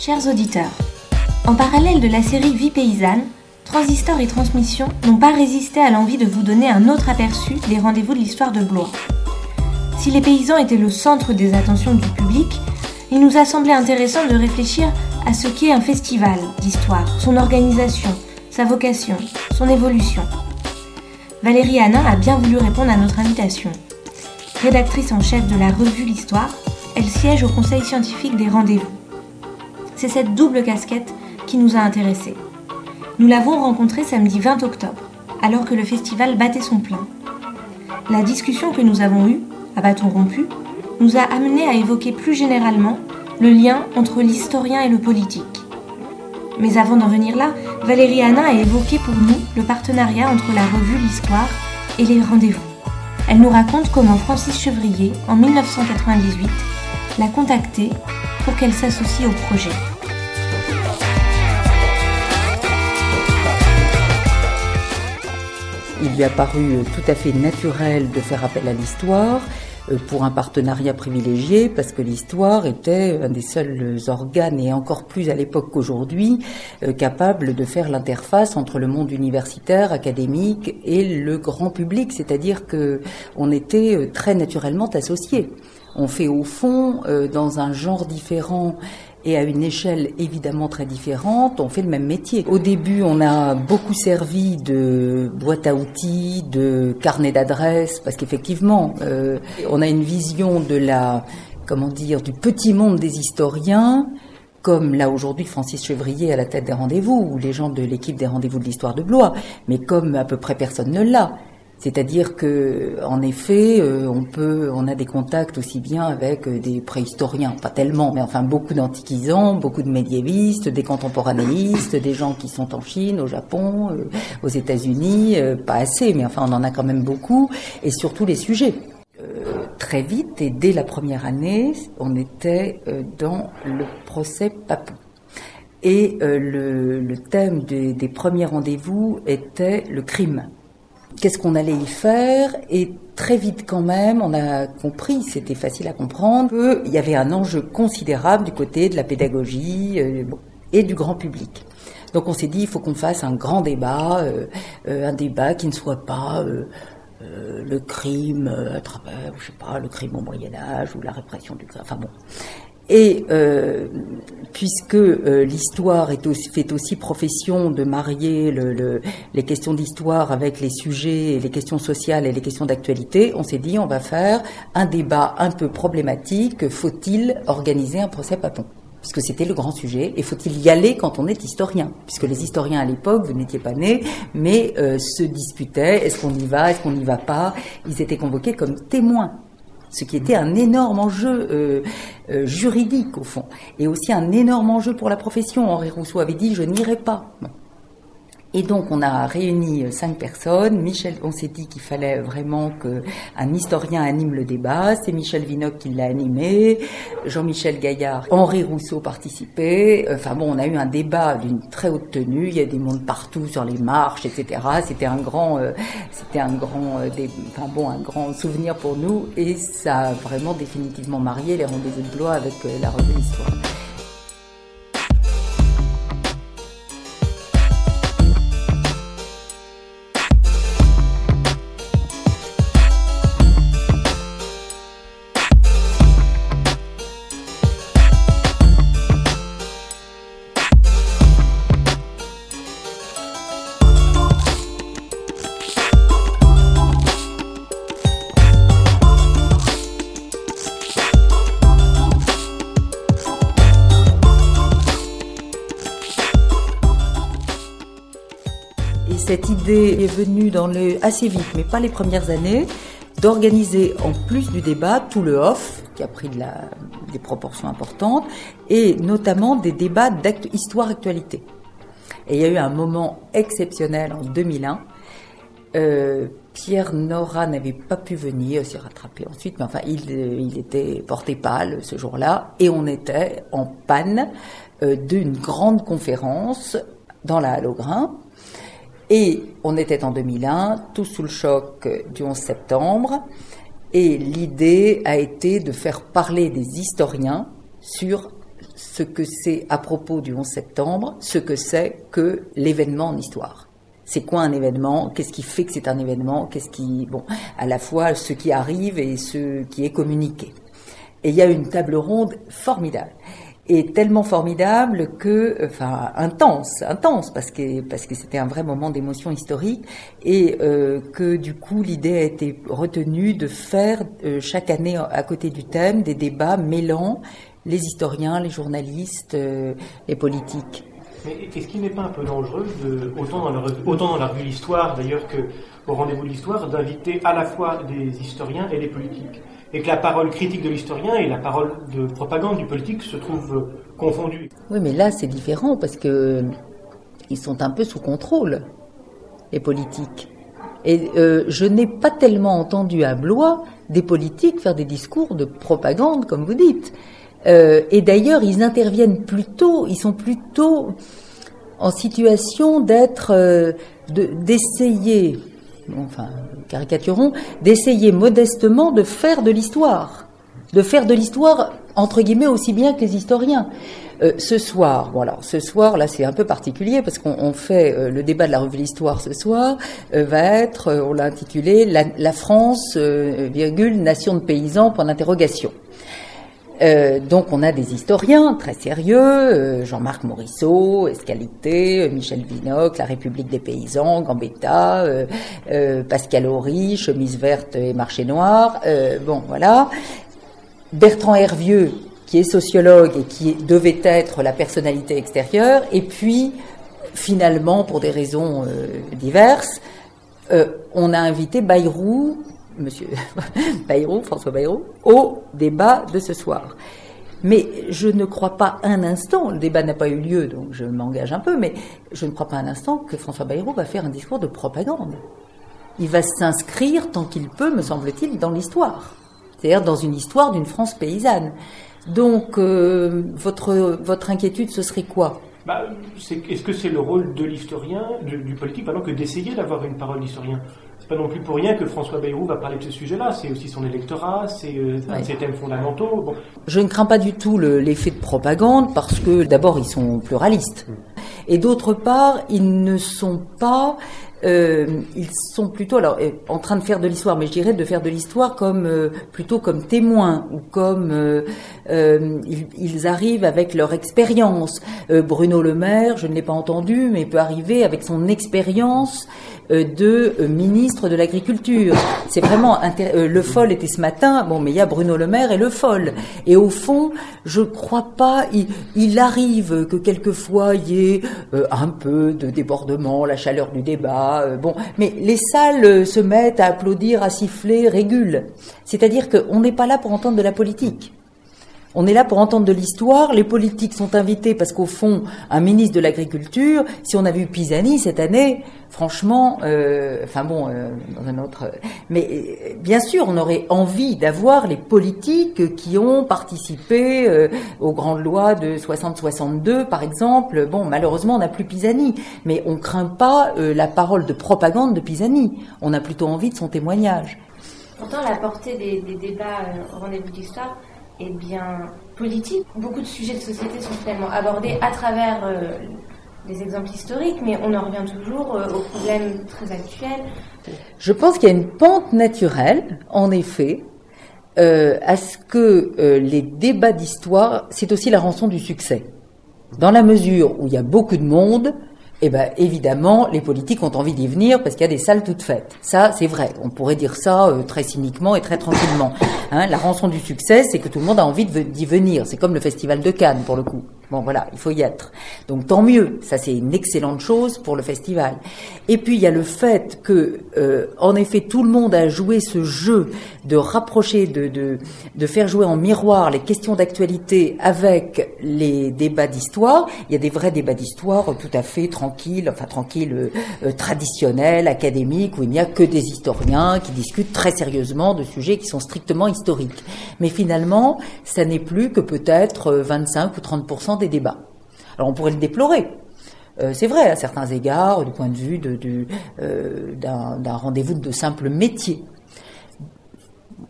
Chers auditeurs, en parallèle de la série Vie paysanne, Transistor et Transmission n'ont pas résisté à l'envie de vous donner un autre aperçu des rendez-vous de l'histoire de Blois. Si les paysans étaient le centre des attentions du public, il nous a semblé intéressant de réfléchir à ce qu'est un festival d'histoire, son organisation, sa vocation, son évolution. Valérie Hanin a bien voulu répondre à notre invitation. Rédactrice en chef de la revue L'Histoire, elle siège au conseil scientifique des rendez-vous. C'est cette double casquette qui nous a intéressés. Nous l'avons rencontrée samedi 20 octobre, alors que le festival battait son plein. La discussion que nous avons eue, à bâton rompu, nous a amenés à évoquer plus généralement le lien entre l'historien et le politique. Mais avant d'en venir là, Valérie Hanin a évoqué pour nous le partenariat entre la revue L'Histoire et les rendez-vous. Elle nous raconte comment Francis Chevrier, en 1998, l'a contactée pour qu'elle s'associe au projet. Il lui a paru tout à fait naturel de faire appel à l'Histoire pour un partenariat privilégié, parce que l'Histoire était un des seuls organes, et encore plus à l'époque qu'aujourd'hui, capable de faire l'interface entre le monde universitaire, académique et le grand public, c'est-à-dire que on était très naturellement associés. On fait au fond, dans un genre différent et à une échelle évidemment très différente, on fait le même métier. Au début, on a beaucoup servi de boîte à outils, de carnet d'adresses, parce qu'effectivement, on a une vision de du petit monde des historiens, comme là aujourd'hui Francis Chevrier à la tête des rendez-vous, ou les gens de l'équipe des rendez-vous de l'Histoire de Blois, mais comme à peu près personne ne l'a. C'est-à-dire que, en effet, on a des contacts aussi bien avec des préhistoriens, pas tellement, mais enfin beaucoup d'antiquisants, beaucoup de médiévistes, des contemporanéistes, des gens qui sont en Chine, au Japon, aux États-Unis, pas assez, mais enfin on en a quand même beaucoup, et surtout les sujets. Très vite, et dès la première année, on était dans le procès Papon. Et le thème des premiers rendez-vous était le crime. Qu'est-ce qu'on allait y faire? Et très vite quand même, on a compris, c'était facile à comprendre, qu'il y avait un enjeu considérable du côté de la pédagogie et du grand public. Donc on s'est dit, il faut qu'on fasse un grand débat, un débat qui ne soit pas le crime à travers, je sais pas, le crime au Moyen-Âge ou la répression du crime, enfin bon. Et puisque l'histoire fait aussi profession de marier les questions d'histoire avec les sujets et les questions sociales et les questions d'actualité, on s'est dit on va faire un débat un peu problématique. Faut-il organiser un procès Papon? Puisque c'était le grand sujet, et faut-il y aller quand on est historien? Puisque les historiens à l'époque, vous n'étiez pas nés, mais se disputaient, est-ce qu'on y va, est-ce qu'on n'y va pas? Ils étaient convoqués comme témoins. Ce qui était un énorme enjeu juridique au fond, et aussi un énorme enjeu pour la profession. Henri Rousseau avait dit « je n'irai pas ». Bon. Et donc on a réuni 5 personnes. On s'est dit qu'il fallait vraiment qu'un historien anime le débat. C'est Michel Vinocq qui l'a animé, Jean-Michel Gaillard, Henri Rousseau participait. Enfin bon, on a eu un débat d'une très haute tenue. Il y a des mondes partout sur les marches, etc. C'était un grand souvenir pour nous, et ça a vraiment définitivement marié les rendez-vous de Blois avec la revue L'Histoire. Cette idée est venue assez vite, mais pas les premières années, d'organiser en plus du débat tout le off, qui a pris des proportions importantes, et notamment des débats d'histoire-actualité. Et il y a eu un moment exceptionnel en 2001. Pierre Nora n'avait pas pu venir, s'est rattrapé ensuite, mais enfin il était porté pâle ce jour-là, et on était en panne d'une grande conférence dans la Halle aux Grains. Et on était en 2001, tout sous le choc du 11 septembre, et l'idée a été de faire parler des historiens sur ce que c'est à propos du 11 septembre, ce que c'est que l'événement en histoire. C'est quoi un événement? Qu'est-ce qui fait que c'est un événement? À la fois ce qui arrive et ce qui est communiqué. Et il y a une table ronde formidable. Et tellement formidable intense, parce que c'était un vrai moment d'émotion historique, et que du coup l'idée a été retenue de faire chaque année à côté du thème des débats mêlant les historiens, les journalistes, les politiques. Mais est-ce qu'il n'est pas un peu dangereux, autant dans la revue L'Histoire d'ailleurs qu'au rendez-vous de l'Histoire, d'inviter à la fois des historiens et des politiques, et que la parole critique de l'historien et la parole de propagande du politique se trouvent confondues? Oui, mais là c'est différent parce que ils sont un peu sous contrôle, les politiques. Et je n'ai pas tellement entendu à Blois des politiques faire des discours de propagande, comme vous dites. Et d'ailleurs, ils sont plutôt en situation d'essayer, caricaturons, d'essayer modestement de faire de l'histoire entre guillemets aussi bien que les historiens. Ce soir, là c'est un peu particulier parce qu'on fait le débat de la revue L'Histoire ce soir va être, on l'a intitulé la France, nation de paysans, point d'interrogation. Donc on a des historiens très sérieux, Jean-Marc Morisseau, Escalité, Michel Vinocq, La République des paysans, Gambetta, Pascal Horry, Chemise verte et marché noir, Bertrand Hervieux, qui est sociologue et qui devait être la personnalité extérieure, et puis finalement pour des raisons diverses, on a invité Bayrou, Monsieur François Bayrou, au débat de ce soir. Mais je ne crois pas un instant, le débat n'a pas eu lieu, donc je m'engage un peu, mais je ne crois pas un instant que François Bayrou va faire un discours de propagande. Il va s'inscrire tant qu'il peut, me semble-t-il, dans l'histoire. C'est-à-dire dans une histoire d'une France paysanne. Donc, votre inquiétude, ce serait quoi ? Est-ce que c'est le rôle de l'historien, du politique, que d'essayer d'avoir une parole d'historien ? C'est pas non plus pour rien que François Bayrou va parler de ce sujet-là. C'est aussi son électorat, c'est ses thèmes fondamentaux. Bon. Je ne crains pas du tout l'effet de propagande parce que d'abord ils sont pluralistes et d'autre part ils ne sont pas. Ils sont plutôt en train de faire de l'histoire, mais je dirais de faire de l'histoire plutôt comme témoins ou comme ils arrivent avec leur expérience. Bruno Le Maire, je ne l'ai pas entendu, mais peut arriver avec son expérience de ministre de l'Agriculture. C'est vraiment Le Foll était ce matin. Mais il y a Bruno Le Maire et Le Foll. Et au fond, je crois pas. Il arrive que quelquefois il y ait un peu de débordement, la chaleur du débat. Mais les salles se mettent à applaudir, à siffler, régulent. C'est-à-dire qu'on n'est pas là pour entendre de la politique. On est là pour entendre de l'histoire. Les politiques sont invités parce qu'au fond, un ministre de l'Agriculture, si on avait eu Pisani cette année, franchement, dans un autre... Mais bien sûr, on aurait envie d'avoir les politiques qui ont participé aux grandes lois de 60-62, par exemple. Malheureusement, on n'a plus Pisani. Mais on craint pas la parole de propagande de Pisani. On a plutôt envie de son témoignage. Pourtant, la portée des débats au rendez-vous de l'Histoire est bien politique. Beaucoup de sujets de société sont finalement abordés à travers des exemples historiques, mais on en revient toujours aux problèmes très actuels. Je pense qu'il y a une pente naturelle, en effet, à ce que les débats d'histoire, c'est aussi la rançon du succès. Dans la mesure où il y a beaucoup de monde, évidemment, les politiques ont envie d'y venir parce qu'il y a des salles toutes faites. Ça, c'est vrai. On pourrait dire ça très cyniquement et très tranquillement. La rançon du succès, c'est que tout le monde a envie d'y venir. C'est comme le festival de Cannes, pour le coup. Il faut y être. Donc, tant mieux. Ça, c'est une excellente chose pour le festival. Et puis, il y a le fait que, en effet, tout le monde a joué ce jeu de rapprocher, de faire jouer en miroir les questions d'actualité avec les débats d'histoire. Il y a des vrais débats d'histoire tout à fait tranquilles, traditionnels, académiques, où il n'y a que des historiens qui discutent très sérieusement de sujets qui sont strictement historiques. Mais finalement, ça n'est plus que peut-être 25 ou 30% des débats. Alors on pourrait le déplorer. C'est vrai, à certains égards, du point de vue d'un rendez-vous de simple métier.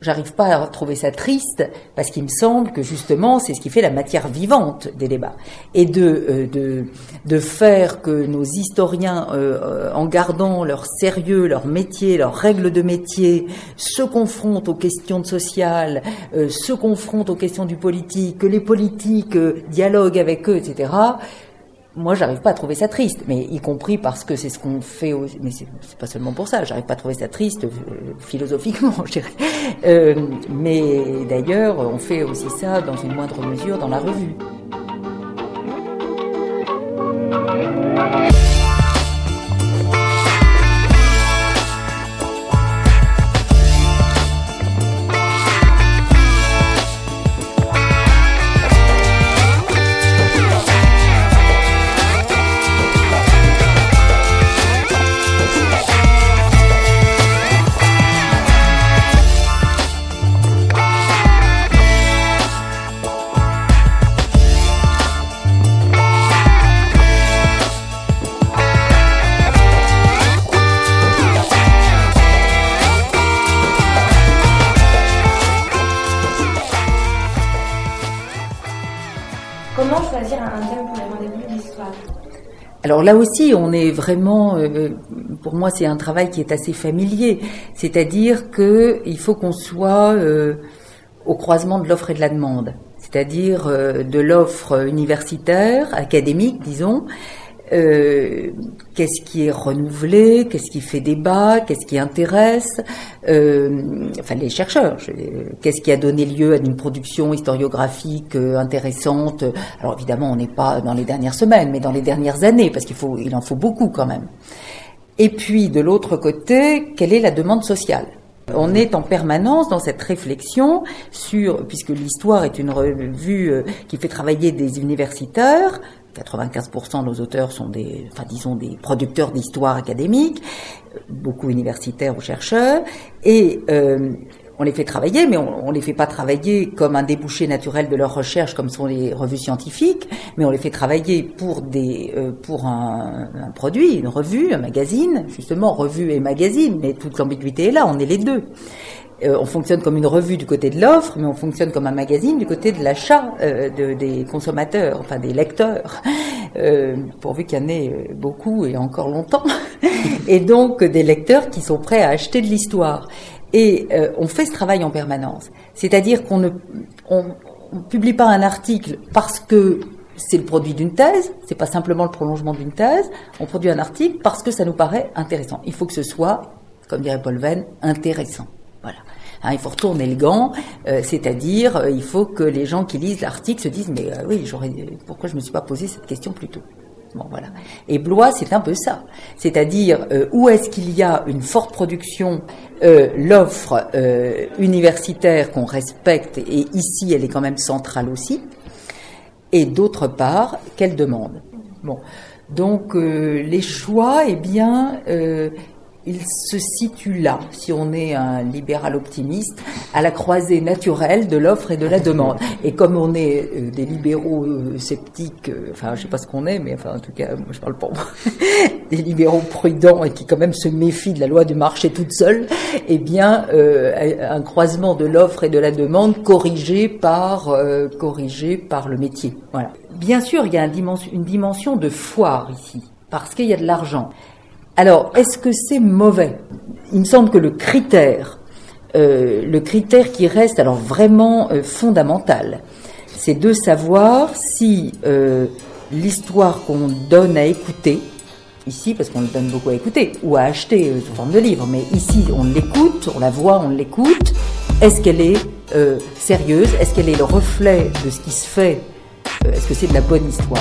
j'arrive pas à trouver ça triste parce qu'il me semble que justement c'est ce qui fait la matière vivante des débats et de faire que nos historiens en gardant leur sérieux, leur métier, leurs règles de métier se confrontent aux questions sociales, se confrontent aux questions du politique, que les politiques dialoguent avec eux, etc. Moi, j'arrive pas à trouver ça triste, mais y compris parce que c'est ce qu'on fait aussi, mais c'est pas seulement pour ça, j'arrive pas à trouver ça triste philosophiquement, je dirais. Mais d'ailleurs, on fait aussi ça dans une moindre mesure dans la revue. Comment choisir un thème pour les rendez-vous de l'histoire ? Alors là aussi, on est vraiment, pour moi, c'est un travail qui est assez familier. C'est-à-dire qu'il faut qu'on soit au croisement de l'offre et de la demande. C'est-à-dire de l'offre universitaire, académique, disons. Qu'est-ce qui est renouvelé, qu'est-ce qui fait débat, qu'est-ce qui intéresse, les chercheurs, qu'est-ce qui a donné lieu à une production historiographique intéressante. Alors évidemment, on n'est pas dans les dernières semaines, mais dans les dernières années, parce il en faut beaucoup quand même. Et puis, de l'autre côté, quelle est la demande sociale ? On est en permanence dans cette réflexion puisque l'histoire est une revue qui fait travailler des universitaires. 95% de nos auteurs sont des producteurs d'histoire académique, beaucoup universitaires ou chercheurs, et on les fait travailler, mais on les fait pas travailler comme un débouché naturel de leur recherche, comme sont les revues scientifiques, mais on les fait travailler pour un produit, une revue, un magazine, justement, revue et magazine, mais toute l'ambiguïté est là, on est les deux. On fonctionne comme une revue du côté de l'offre, mais on fonctionne comme un magazine du côté de l'achat des consommateurs, enfin des lecteurs, pourvu qu'il y en ait beaucoup et encore longtemps, et donc des lecteurs qui sont prêts à acheter de l'histoire. Et on fait ce travail en permanence, c'est-à-dire qu'on ne publie pas un article parce que c'est le produit d'une thèse, c'est pas simplement le prolongement d'une thèse, on produit un article parce que ça nous paraît intéressant. Il faut que ce soit, comme dirait Paul Venn, intéressant. Voilà. Il faut retourner le gant, c'est-à-dire il faut que les gens qui lisent l'article se disent mais oui, pourquoi je me suis pas posé cette question plus tôt. Bon voilà. Et Blois, c'est un peu ça. C'est-à-dire où est-ce qu'il y a une forte production, l'offre universitaire qu'on respecte et ici elle est quand même centrale aussi. Et d'autre part, quelle demande. Bon, donc les choix, il se situe là, si on est un libéral optimiste, à la croisée naturelle de l'offre et de la demande. Et comme on est des libéraux sceptiques, je sais pas ce qu'on est, mais en tout cas, moi je parle pour moi, des libéraux prudents et qui quand même se méfient de la loi du marché toute seule, un croisement de l'offre et de la demande corrigé par le métier. Voilà. Bien sûr, il y a une dimension de foire ici, parce qu'il y a de l'argent. Alors, est-ce que c'est mauvais ? Il me semble que le critère qui reste alors vraiment fondamental, c'est de savoir si l'histoire qu'on donne à écouter, ici parce qu'on le donne beaucoup à écouter, ou à acheter sous forme de livre, mais ici on l'écoute, on la voit, on l'écoute, est-ce qu'elle est sérieuse ? Est-ce qu'elle est le reflet de ce qui se fait ? Est-ce que c'est de la bonne histoire ?